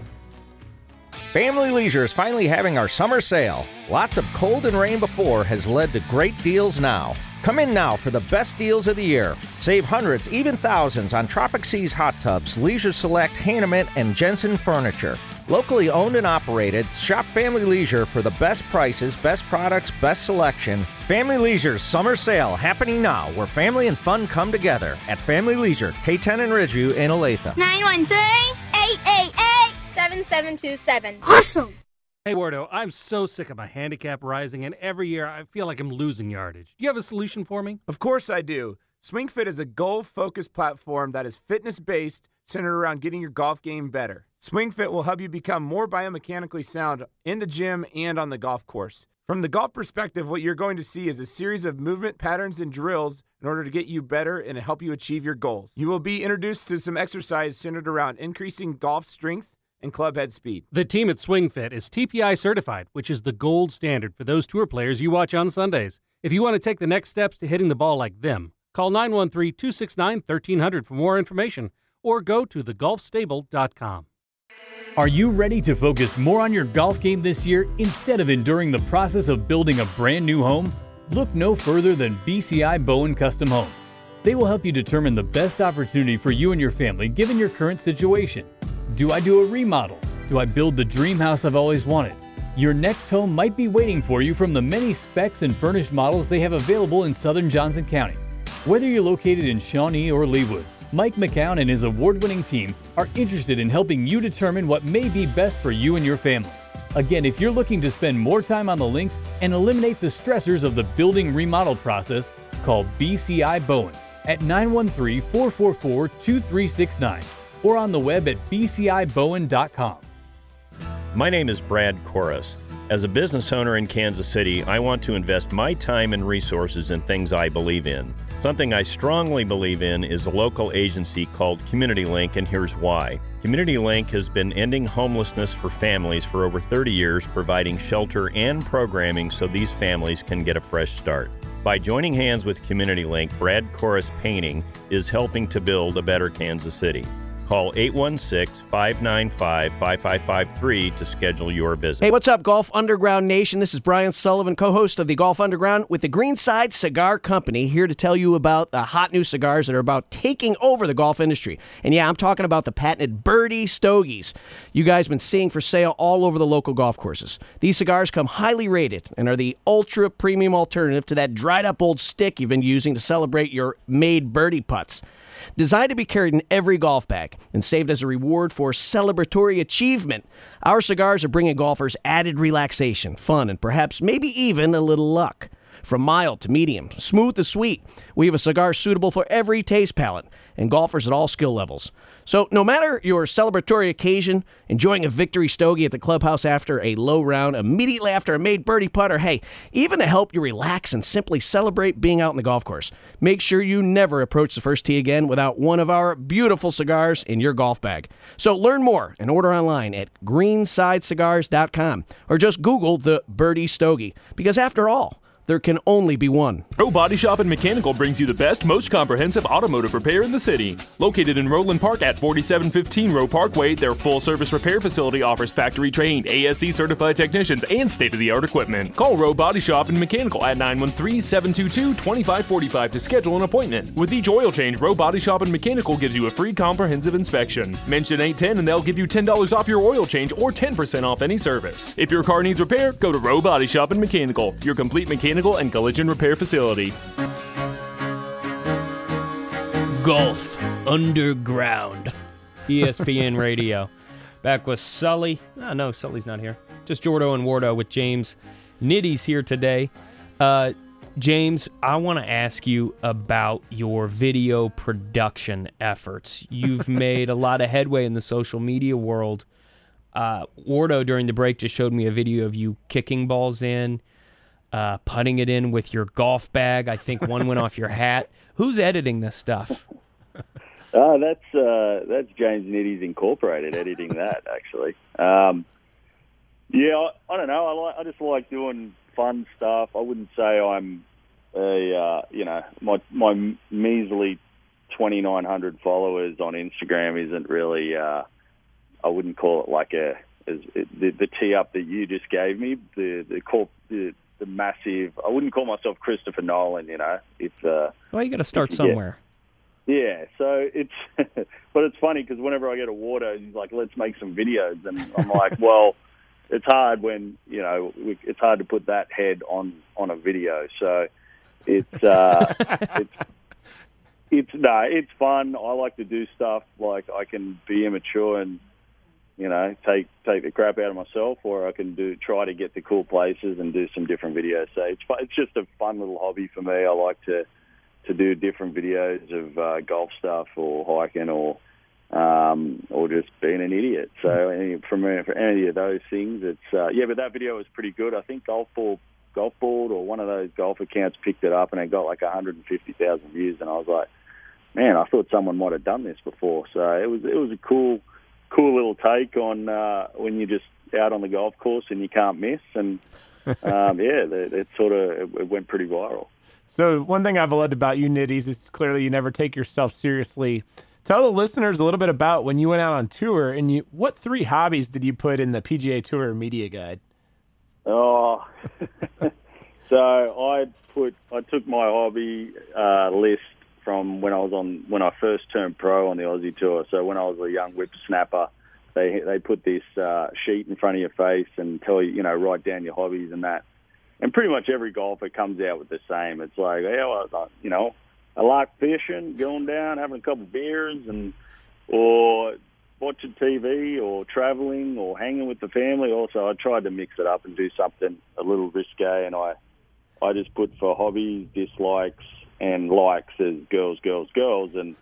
Family Leisure is finally having our summer sale. Lots of cold and rain before has led to great deals now. Come in now for the best deals of the year. Save hundreds, even thousands on Tropic Seas hot tubs, Leisure Select, Hanneman, and Jensen furniture. Locally owned and operated, shop Family Leisure for the best prices, best products, best selection. Family Leisure's summer sale happening now, where family and fun come together at Family Leisure, K ten and Ridgeview in Olathe. nine one three, eight eight eight, seven seven two seven. Awesome! Hey, Wardo, I'm so sick of my handicap rising, and every year I feel like I'm losing yardage. Do you have a solution for me? Of course I do. SwingFit is a goal-focused platform that is fitness-based, centered around getting your golf game better. SwingFit will help you become more biomechanically sound in the gym and on the golf course. From the golf perspective, what you're going to see is a series of movement patterns and drills in order to get you better and help you achieve your goals. You will be introduced to some exercise centered around increasing golf strength and club head speed. The team at SwingFit is T P I certified, which is the gold standard for those tour players you watch on Sundays. If you want to take the next steps to hitting the ball like them, call nine one three, two six nine, one three zero zero for more information or go to the golf stable dot com. Are you ready to focus more on your golf game this year instead of enduring the process of building a brand new home? Look no further than B C I Bowen Custom Homes. They will help you determine the best opportunity for you and your family given your current situation. Do I do a remodel? Do I build the dream house I've always wanted? Your next home might be waiting for you from the many specs and furnished models they have available in Southern Johnson County. Whether you're located in Shawnee or Leawood, Mike McCown and his award-winning team are interested in helping you determine what may be best for you and your family. Again, if you're looking to spend more time on the links and eliminate the stressors of the building remodel process, call B C I Bowen at nine one three, four four four, two three six nine or on the web at b c i bowen dot com. My name is Brad Corus. As a business owner in Kansas City, I want to invest my time and resources in things I believe in. Something I strongly believe in is a local agency called Community Link, and here's why. Community Link has been ending homelessness for families for over thirty years, providing shelter and programming so these families can get a fresh start. By joining hands with Community Link, Brad Corus Painting is helping to build a better Kansas City. Call eight one six, five nine five, five five five three to schedule your visit. Hey, what's up, Golf Underground Nation? This is Brian Sullivan, co-host of the Golf Underground with the Greenside Cigar Company, here to tell you about the hot new cigars that are about taking over the golf industry. And yeah, I'm talking about the patented Birdie Stogies you guys have been seeing for sale all over the local golf courses. These cigars come highly rated and are the ultra-premium alternative to that dried-up old stick you've been using to celebrate your made birdie putts. Designed to be carried in every golf bag and saved as a reward for celebratory achievement, our cigars are bringing golfers added relaxation, fun, and perhaps maybe even a little luck. From mild to medium, smooth to sweet, we have a cigar suitable for every taste palette and golfers at all skill levels. So no matter your celebratory occasion, enjoying a victory stogie at the clubhouse after a low round, immediately after a made birdie putt, or hey, even to help you relax and simply celebrate being out in the golf course, make sure you never approach the first tee again without one of our beautiful cigars in your golf bag. So learn more and order online at greenside cigars dot com or just Google the Birdie Stogie, because after all, there can only be one. Rowe Body Shop and Mechanical brings you the best, most comprehensive automotive repair in the city. Located in Roland Park at forty-seven fifteen Rowe Parkway, their full-service repair facility offers factory-trained, A S C-certified technicians and state-of-the-art equipment. Call Rowe Body Shop and Mechanical at nine one three, seven two two, two five four five to schedule an appointment. With each oil change, Rowe Body Shop and Mechanical gives you a free comprehensive inspection. Mention eight ten and they'll give you ten dollars off your oil change or ten percent off any service. If your car needs repair, go to Rowe Body Shop and Mechanical, your complete mechanical and collision repair facility. Golf Underground, E S P N Radio. Back with Sully. Oh, no, Sully's not here. Just Jordo and Wardo with James. Nitty's here today. Uh, James, I want to ask you about your video production efforts. You've made a lot of headway in the social media world. Uh, Wardo, during the break, just showed me a video of you kicking balls in, Uh, putting it in with your golf bag. I think one went off your hat. Who's editing this stuff? Uh, that's uh, that's James Nitties Incorporated editing that, actually. Um, yeah, I, I don't know. I like. I just like doing fun stuff. I wouldn't say I'm a uh, you know my my measly twenty-nine hundred followers on Instagram isn't really. Uh, I wouldn't call it like a as the, the tee up that you just gave me. The the corp the the massive. I wouldn't call myself Christopher Nolan, you know. If uh, well, you got to start you somewhere. Get, yeah, so it's, but it's funny because whenever I get a water, he's like, "Let's make some videos," and I'm like, "Well, it's hard when you know it's hard to put that head on on a video." So it's uh, it's it's no, it's fun. I like to do stuff like I can be immature and. You know, take take the crap out of myself, or I can do try to get to cool places and do some different videos. So it's it's just a fun little hobby for me. I like to to do different videos of uh, golf stuff or hiking or um, or just being an idiot. So any, from for any of those things, it's uh, yeah. But that video was pretty good. I think Golf Ball Golf Board or one of those golf accounts picked it up and it got like one hundred fifty thousand views. And I was like, man, I thought someone might have done this before. So it was it was a cool. cool little take on uh, when you're just out on the golf course and you can't miss. And, um, yeah, it, it sort of it, it went pretty viral. So one thing I've loved about you, Nitties, is clearly you never take yourself seriously. Tell the listeners a little bit about when you went out on tour and you what three hobbies did you put in the P G A Tour media guide? Oh, so I put I took my hobby uh, list from when I was on when I first turned pro on the Aussie Tour. So when I was a young whippersnapper, they they put this uh, sheet in front of your face and tell you, you know, write down your hobbies and that. And pretty much every golfer comes out with the same. It's like, yeah, well, you know, I like fishing, going down, having a couple beers, and or watching T V or traveling or hanging with the family. Also, I tried to mix it up and do something a little risque, and I, I just put for hobbies, dislikes, and likes as girls, girls, girls. And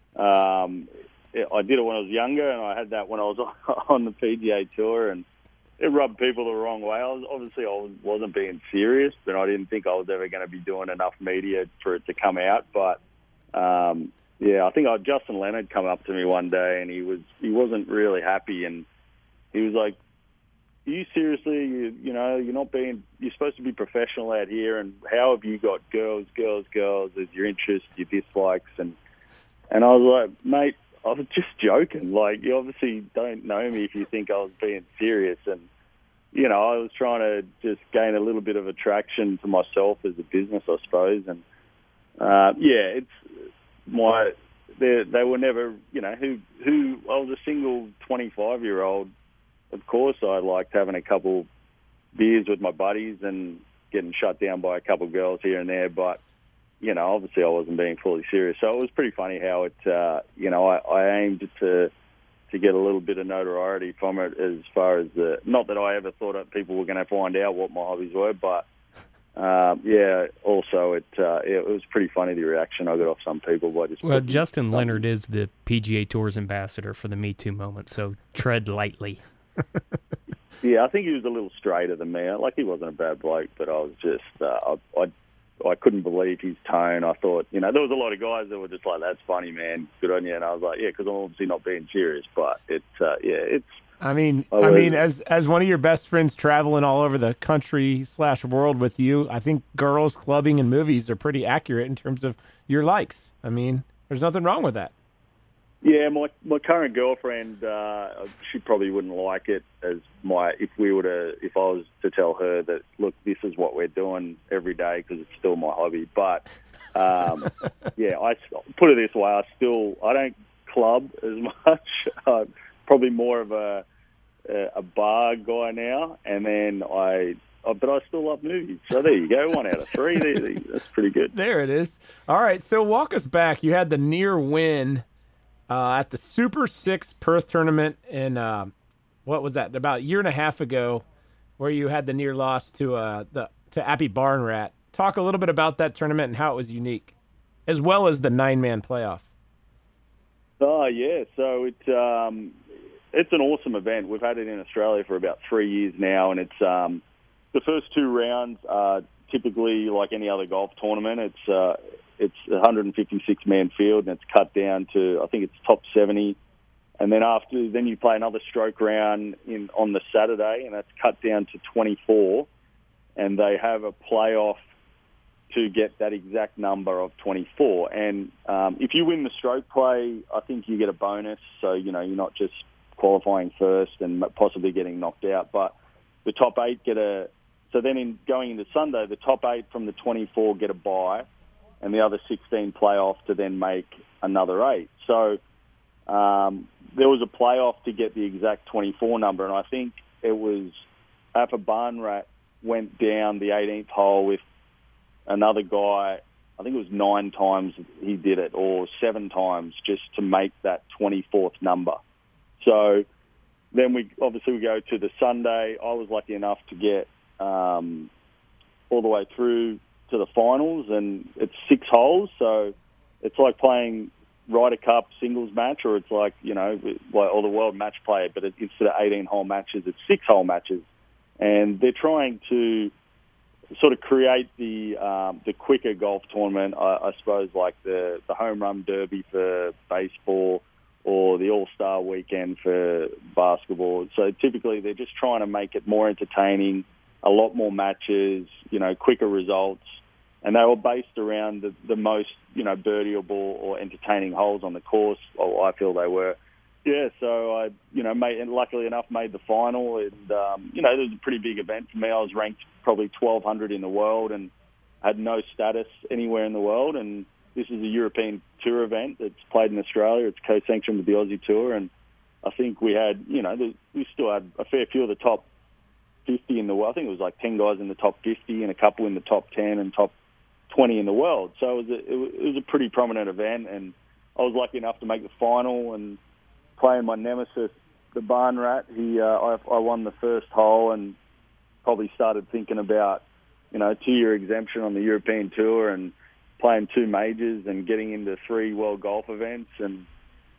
um, I did it when I was younger, and I had that when I was on the P G A Tour, and it rubbed people the wrong way. I was, obviously, I wasn't being serious, but I didn't think I was ever going to be doing enough media for it to come out. But um, yeah, I think I, Justin Leonard come up to me one day, and he was he wasn't really happy, and he was like, "Are you seriously? You, you know, you're not being. You're supposed to be professional out here, and how have you got girls, girls, girls as your interests, your dislikes?" And and I was like, "Mate, I was just joking. Like, you obviously don't know me if you think I was being serious." And you know, I was trying to just gain a little bit of attraction to myself as a business, I suppose. And uh, yeah, it's my. They they were never, you know, who who. I was a single twenty-five year old. Of course, I liked having a couple beers with my buddies and getting shut down by a couple girls here and there. But, you know, obviously I wasn't being fully serious. So it was pretty funny how it, uh, you know, I, I aimed to to get a little bit of notoriety from it as far as the, not that I ever thought that people were going to find out what my hobbies were, but, um, yeah, also it, uh, it was pretty funny, the reaction I got off some people. By just well, Justin Leonard is the P G A Tour's ambassador for the Me Too moment, so tread lightly. Yeah, I think he was a little straighter than me. Like, he wasn't a bad bloke, but I was just, uh, I, I I couldn't believe his tone. I thought, you know, there was a lot of guys that were just like, "That's funny, man. Good on you." And I was like, "Yeah," because I'm obviously not being serious. But it's, uh, yeah, it's. I mean, I, I mean, as as one of your best friends traveling all over the country slash world with you, I think girls, clubbing, and movies are pretty accurate in terms of your likes. I mean, there's nothing wrong with that. Yeah, my my current girlfriend, uh, she probably wouldn't like it as my if we were to if I was to tell her that, look, this is what we're doing every day because it's still my hobby. But um, yeah, I put it this way: I still I don't club as much. Uh, probably more of a a bar guy now, and then I. But I still love movies. So there you go, one out of three. There, there, that's pretty good. There it is. All right, so walk us back. You had the near win. Uh, at the Super Six Perth tournament in, uh, what was that, about a year and a half ago, where you had the near loss to uh, the to Appy Barnrat. Talk a little bit about that tournament and how it was unique, as well as the nine-man playoff. Oh, yeah. So it's, um, it's an awesome event. We've had it in Australia for about three years now, and it's um, the first two rounds are typically like any other golf tournament. It's uh, It's a one hundred fifty-six man field, and it's cut down to, I think it's top seventy. And then after, then you play another stroke round in on the Saturday, and that's cut down to twenty-four. And they have a playoff to get that exact number of twenty-four. And um, if you win the stroke play, I think you get a bonus. So, you know, you're not just qualifying first and possibly getting knocked out, but the top eight get a, so then in going into Sunday, the top eight from the twenty-four get a bye, and the other sixteen play off to then make another eight. So um, there was a playoff to get the exact twenty-four number, and I think it was Appy Barnrat went down the eighteenth hole with another guy. I think it was nine times he did it, or seven times, just to make that twenty-fourth number. So then we obviously we go to the Sunday. I was lucky enough to get um, all the way through to the finals, and it's six holes, so it's like playing Ryder Cup singles match, or it's like, you know, like, or the World Match Play, but it, instead of eighteen hole matches, it's six hole matches, and they're trying to sort of create the um, the quicker golf tournament, I, I suppose, like the the home run derby for baseball or the All Star weekend for basketball. So typically, they're just trying to make it more entertaining, a lot more matches, you know, quicker results. And they were based around the, the most, you know, birdieable or entertaining holes on the course. Oh, I feel they were. Yeah, so I, you know, made, and luckily enough, made the final. And, um, you know, it was a pretty big event for me. I was ranked probably twelve hundred in the world and had no status anywhere in the world. And this is a European Tour event that's played in Australia. It's co-sanctioned with the Aussie Tour. And I think we had, you know, we still had a fair few of the top fifty in the world. I think it was like ten guys in the top fifty and a couple in the top ten and top twenty in the world. So it was a, it was a pretty prominent event, and I was lucky enough to make the final. And playing my nemesis, the Barn Rat. He, uh, I, I won the first hole and probably started thinking about, you know, two-year exemption on the European Tour and playing two majors and getting into three World Golf events. And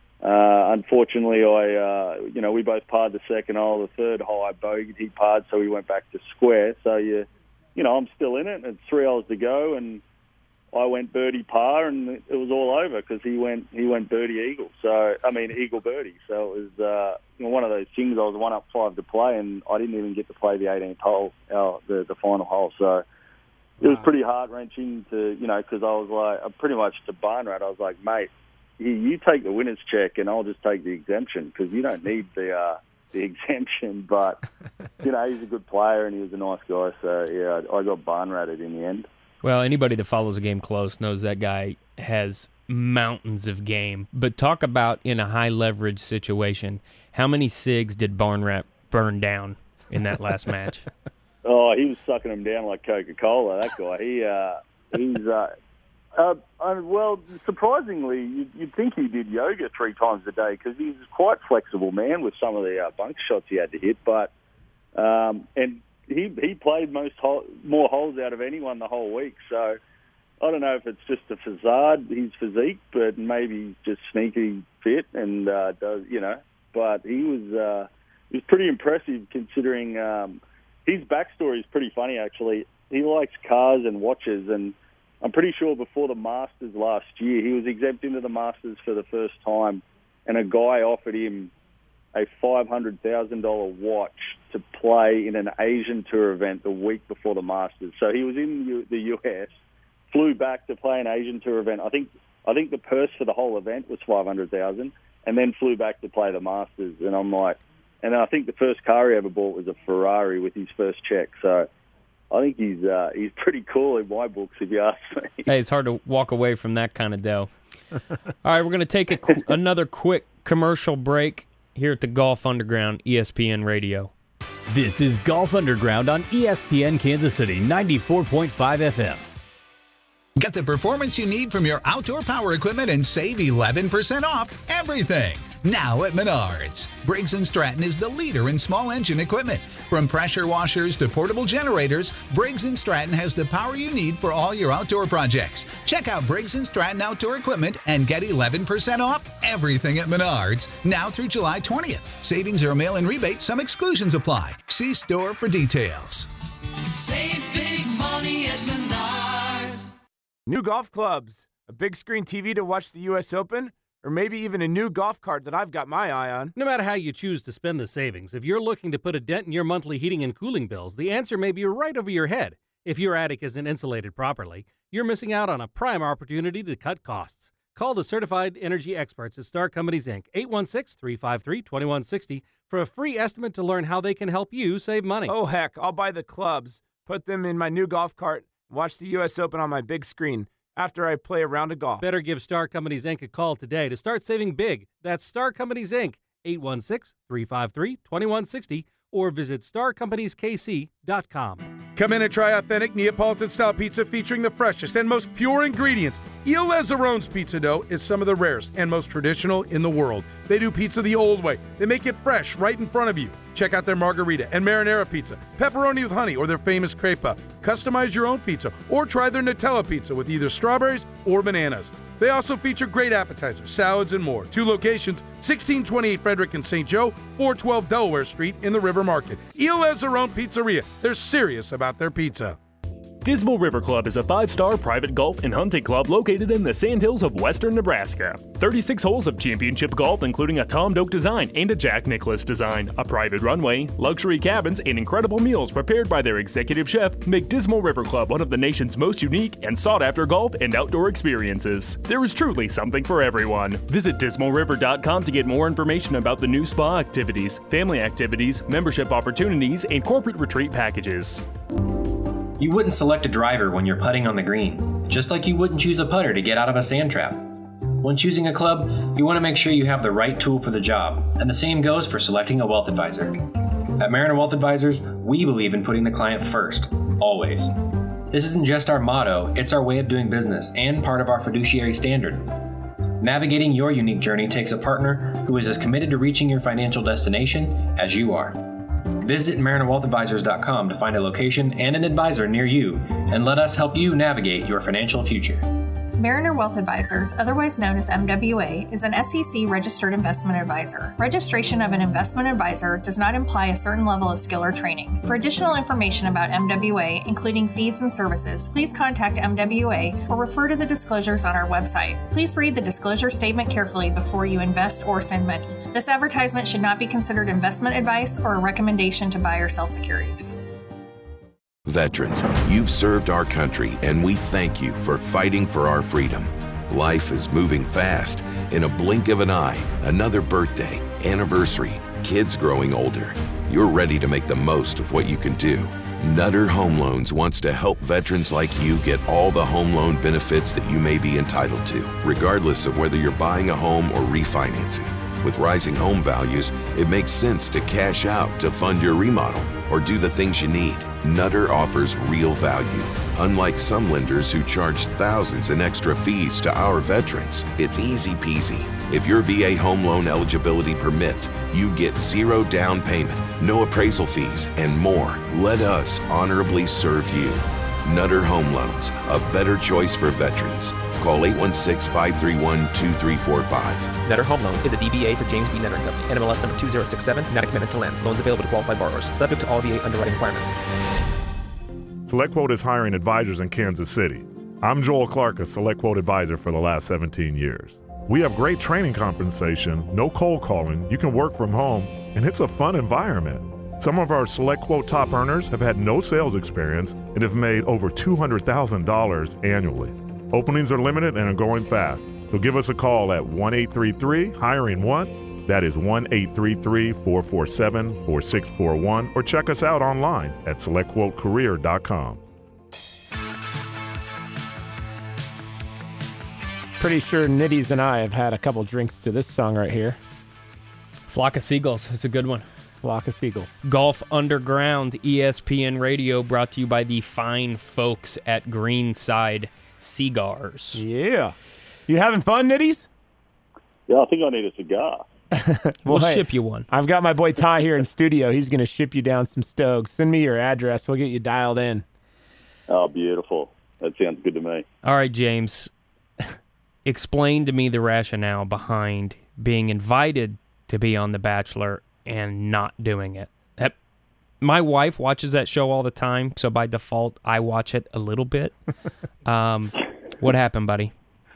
uh, unfortunately, I, uh, you know, we both parred the second hole. The third hole, I bogeyed. He parred, so we went back to square. So, you, you know, I'm still in it. It's three holes to go, and I went birdie par, and it was all over because he went he went birdie eagle. So I mean eagle birdie. So it was uh, you know, one of those things. I was one up five to play, and I didn't even get to play the eighteenth hole, uh, the the final hole. So it was pretty heart wrenching to you know because I was like I'm pretty much to Barn Rat. I was like, mate, you, you take the winner's check, and I'll just take the exemption because you don't need the uh, the exemption. But you know he's a good player and he was a nice guy. So yeah, I, I got Barn Ratted in the end. Well, anybody that follows the game close knows that guy has mountains of game. But talk about in a high-leverage situation, how many cigs did Barn Rat burn down in that last match? Oh, he was sucking them down like Coca-Cola, that guy. He, uh, he's, uh, uh, uh, well, surprisingly, you'd, you'd think he did yoga three times a day because he's quite flexible, man, with some of the uh, bunk shots he had to hit. But, um, and... He he played most hole, more holes out of anyone the whole week. So I don't know if it's just a facade, his physique, but maybe he's just sneaky fit and uh, does you know. But he was uh, he was pretty impressive considering um, his backstory is pretty funny actually. He likes cars and watches, and I'm pretty sure before the Masters last year he was exempt into the Masters for the first time, and a guy offered him a five hundred thousand dollars watch to play in an Asian Tour event the week before the Masters. So he was in the U S, flew back to play an Asian Tour event. I think I think the purse for the whole event was five hundred thousand dollars, and then flew back to play the Masters. And I'm like, and I think the first car he ever bought was a Ferrari with his first check. So I think he's uh, he's pretty cool in my books, if you ask me. Hey, it's hard to walk away from that kind of dough. All right, we're going to take a qu- another quick commercial break here at the Golf Underground E S P N Radio. This is Golf Underground on E S P N Kansas City, ninety-four point five F M. Get the performance you need from your outdoor power equipment and save eleven percent off everything. Now at Menards. Briggs and Stratton is the leader in small engine equipment. From pressure washers to portable generators, Briggs and Stratton has the power you need for all your outdoor projects. Check out Briggs and Stratton Outdoor Equipment and get eleven percent off everything at Menards. Now through July twentieth. Savings or mail-in rebate, some exclusions apply. See store for details. Save big money at Menards. New golf clubs, a big screen T V to watch the U S Open, or maybe even a new golf cart that I've got my eye on. No matter how you choose to spend the savings, if you're looking to put a dent in your monthly heating and cooling bills, the answer may be right over your head. If your attic isn't insulated properly, you're missing out on a prime opportunity to cut costs. Call the certified energy experts at Star Companies, Incorporated, eight one six, three five three, two one six zero, for a free estimate to learn how they can help you save money. Oh, heck, I'll buy the clubs, put them in my new golf cart, watch the U S Open on my big screen after I play a round of golf. Better give Star Companies, Incorporated a call today to start saving big. That's Star Companies, Incorporated, eight one six, three five three, two one six zero, or visit star companies k c dot com. Come in and try authentic Neapolitan-style pizza featuring the freshest and most pure ingredients. Il Lazzarone's pizza dough is some of the rarest and most traditional in the world. They do pizza the old way. They make it fresh right in front of you. Check out their margarita and marinara pizza, pepperoni with honey, or their famous crepa. Customize your own pizza or try their Nutella pizza with either strawberries or bananas. They also feature great appetizers, salads, and more. Two locations, sixteen twenty-eight Frederick and Saint Joe, four twelve Delaware Street in the River Market. Il Lazzarone Pizzeria. They're serious about their pizza. Dismal River Club is a five-star private golf and hunting club located in the Sandhills of western Nebraska. thirty-six holes of championship golf, including a Tom Doak design and a Jack Nicklaus design. A private runway, luxury cabins, and incredible meals prepared by their executive chef make Dismal River Club one of the nation's most unique and sought-after golf and outdoor experiences. There is truly something for everyone. Visit dismal river dot com to get more information about the new spa activities, family activities, membership opportunities, and corporate retreat packages. You wouldn't select a driver when you're putting on the green, just like you wouldn't choose a putter to get out of a sand trap. When choosing a club, you want to make sure you have the right tool for the job, and the same goes for selecting a wealth advisor. At Mariner Wealth Advisors, we believe in putting the client first, always. This isn't just our motto, it's our way of doing business and part of our fiduciary standard. Navigating your unique journey takes a partner who is as committed to reaching your financial destination as you are. Visit Mariner Wealth Advisors dot com to find a location and an advisor near you, and let us help you navigate your financial future. Mariner Wealth Advisors, otherwise known as M W A, is an S E C registered investment advisor. Registration of an investment advisor does not imply a certain level of skill or training. For additional information about M W A, including fees and services, please contact M W A or refer to the disclosures on our website. Please read the disclosure statement carefully before you invest or send money. This advertisement should not be considered investment advice or a recommendation to buy or sell securities. Veterans, you've served our country, and we thank you for fighting for our freedom. Life is moving fast. In a blink of an eye, another birthday, anniversary, kids growing older. You're ready to make the most of what you can do. Nutter Home Loans wants to help veterans like you get all the home loan benefits that you may be entitled to, regardless of whether you're buying a home or refinancing. With rising home values, it makes sense to cash out to fund your remodel or do the things you need. Nutter offers real value. Unlike some lenders who charge thousands in extra fees to our veterans, it's easy peasy. If your V A home loan eligibility permits, you get zero down payment, no appraisal fees, and more. Let us honorably serve you. Nutter Home Loans, a better choice for veterans. Call eight one six, five three one, two three four five. Nutter Home Loans is a D B A for James B. Nutter and Company. N M L S number two zero six seven, not a commitment to lend. Loans available to qualified borrowers, subject to all V A underwriting requirements. SelectQuote is hiring advisors in Kansas City. I'm Joel Clark, a SelectQuote advisor for the last seventeen years. We have great training compensation, no cold calling, you can work from home, and it's a fun environment. Some of our SelectQuote top earners have had no sales experience and have made over two hundred thousand dollars annually. Openings are limited and are growing fast, so give us a call at one eight three three, hiring one. That is one eight three three, four four seven, four six four one, or check us out online at select quote career dot com. Pretty sure Nitties and I have had a couple drinks to this song right here. Flock of Seagulls. It's a good one. Flock of Seagulls. Golf Underground, E S P N Radio, brought to you by the fine folks at Greenside Cigars. Yeah. You having fun, Nitties? Yeah, I think I need a cigar. well, we'll hey, ship you one. I've got my boy Ty here in studio. He's going to ship you down some Stokes. Send me your address. We'll get you dialed in. Oh, beautiful. That sounds good to me. All right, James. Explain to me the rationale behind being invited to be on The Bachelor and not doing it. That, my wife watches that show all the time, so by default, I watch it a little bit. um, what happened, buddy?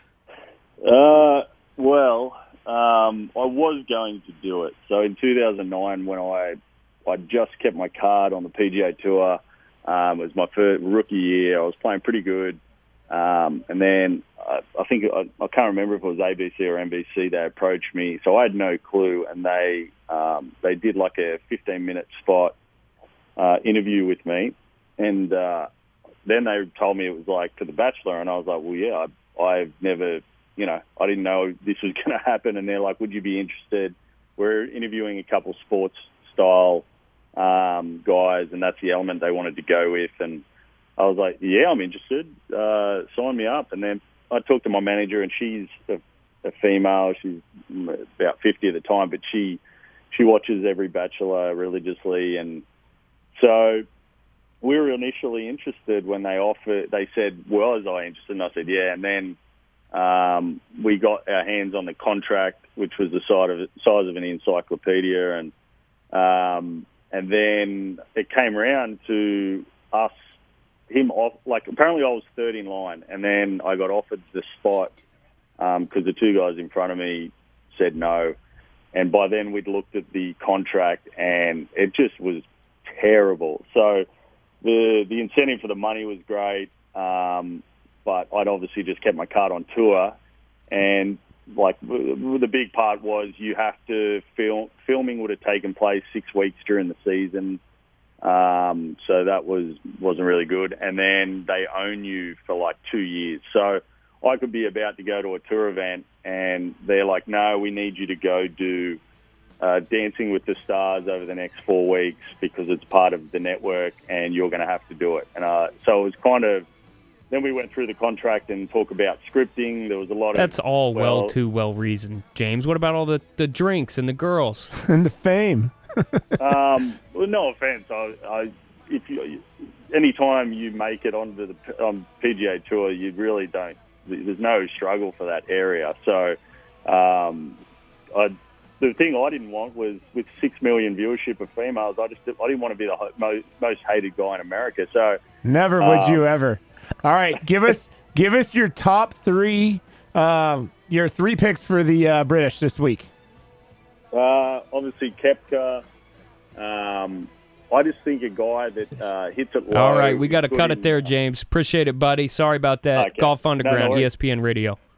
Uh, well, um, I was going to do it. So in two thousand nine, when I I just kept my card on the P G A Tour, um, it was my first rookie year. I was playing pretty good, um, and then uh, I think I, I can't remember if it was A B C or N B C. They approached me, so I had no clue, and they um, they did like a fifteen minute spot uh, interview with me, and uh, then they told me it was like for The Bachelor, and I was like, well, yeah, I, I've never. You know, I didn't know this was going to happen, and they're like, would you be interested? We're interviewing a couple sports-style um, guys, and that's the element they wanted to go with. And I was like, yeah, I'm interested. Uh, sign me up. And then I talked to my manager, and she's a, a female. She's about fifty at the time, but she she watches every Bachelor religiously. And so we were initially interested when they offered. They said, well, was I interested? And I said, yeah. And then Um, we got our hands on the contract, which was the size of, size of an encyclopedia, and um, and then it came around to us, him off. Like apparently, I was third in line, and then I got offered the spot because um, the two guys in front of me said no, and by then we'd looked at the contract, and it just was terrible. So the the incentive for the money was great. Um, But I'd obviously just kept my card on tour, and like the big part was you have to film. Filming would have taken place six weeks during the season, um, so that was wasn't really good. And then they own you for like two years. So I could be about to go to a tour event, and they're like, "No, we need you to go do uh, Dancing with the Stars over the next four weeks because it's part of the network, and you're going to have to do it." And uh, so it was kind of. then we went through the contract and talk about scripting. There was a lot That's of... all well, well too well reasoned, James. What about all the, the drinks and the girls? And the fame. um, well, no offense. I, I, if you, anytime you make it onto the um, P G A Tour, you really don't. There's no struggle for that area. So um, I, the thing I didn't want was with six million viewership of females. I just I didn't want to be the most, most hated guy in America. So never would um, you ever. All right, give us give us your top three, um, your three picks for the uh, British this week. Uh, obviously, Koepka. Um, I just think a guy that uh, hits it low. All right, we got to cut it there, James. Appreciate it, buddy. Sorry about that. Okay. Golf Underground, No, no E S P N Radio.